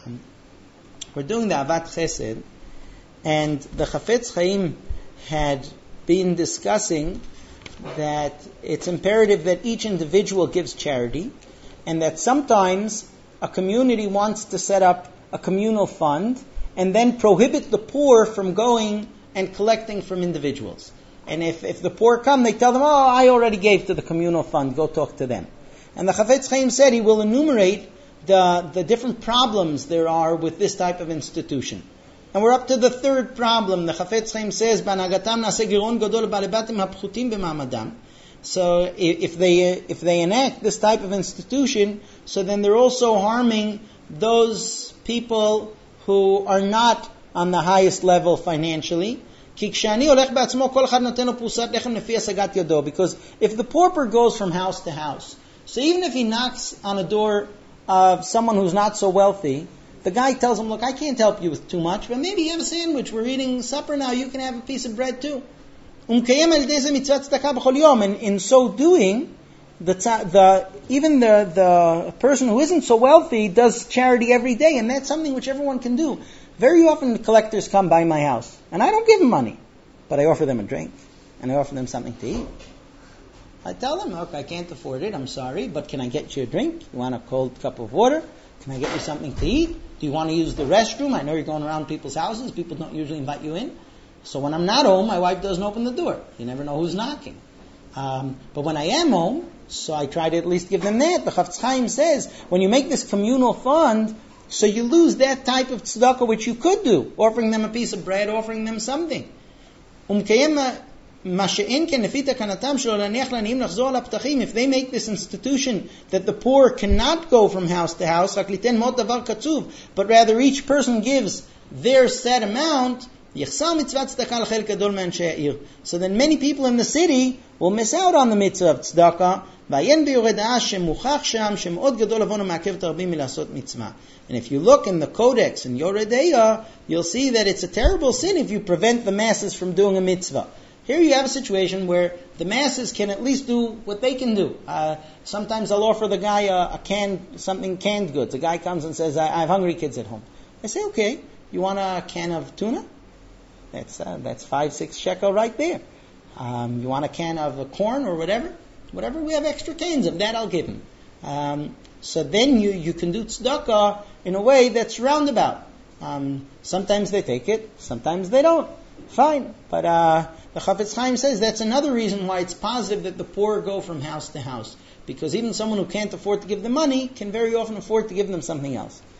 We're doing the Avat Chesed, and the Chafetz Chaim had been discussing that it's imperative that each individual gives charity, and that sometimes a community wants to set up a communal fund and then prohibit the poor from going and collecting from individuals. And if the poor come, they tell them, oh, I already gave to the communal fund, go talk to them. And the Chafetz Chaim said he will enumerate the different problems there are with this type of institution. And we're up to the third problem. The Chafetz Chaim says, "Banagatam nase giron gadol balebatim hapchutim b'ma'amadam." So if they enact this type of institution, so then they're also harming those people who are not on the highest level financially. Because if the pauper goes from house to house, so even if he knocks on a door of someone who's not so wealthy, the guy tells him, look, I can't help you with too much, but maybe you have a sandwich. We're eating supper now. You can have a piece of bread too. And in so doing, even the person who isn't so wealthy does charity every day, and that's something which everyone can do. Very often the collectors come by my house, and I don't give them money, but I offer them a drink, and I offer them something to eat. I tell them, look, I can't afford it, I'm sorry, but can I get you a drink? You want a cold cup of water? Can I get you something to eat? Do you want to use the restroom? I know you're going around people's houses. People don't usually invite you in. So when I'm not home, my wife doesn't open the door. You never know who's knocking. But when I am home, so I try to at least give them that. The Chafetz Chaim says, when you make this communal fund, so you lose that type of tzedakah which you could do, offering them a piece of bread, offering them something. If they make this institution that the poor cannot go from house to house, but rather each person gives their set amount, so then many people in the city will miss out on the mitzvah of tzedakah. And if you look in the Codex in Yoreh De'ah, you'll see that it's a terrible sin if you prevent the masses from doing a mitzvah. Here you have a situation where the masses can at least do what they can do. Sometimes I'll offer the guy something canned goods. The guy comes and says, I have hungry kids at home. I say, okay, you want a can of tuna? That's 5-6 shekel right there. You want a can of corn or whatever? Whatever we have extra cans of, that I'll give him. So then you can do tzedakah in a way that's roundabout. Sometimes they take it, sometimes they don't. Fine. But the Chafetz Chaim says that's another reason why it's positive that the poor go from house to house. Because even someone who can't afford to give them money can very often afford to give them something else.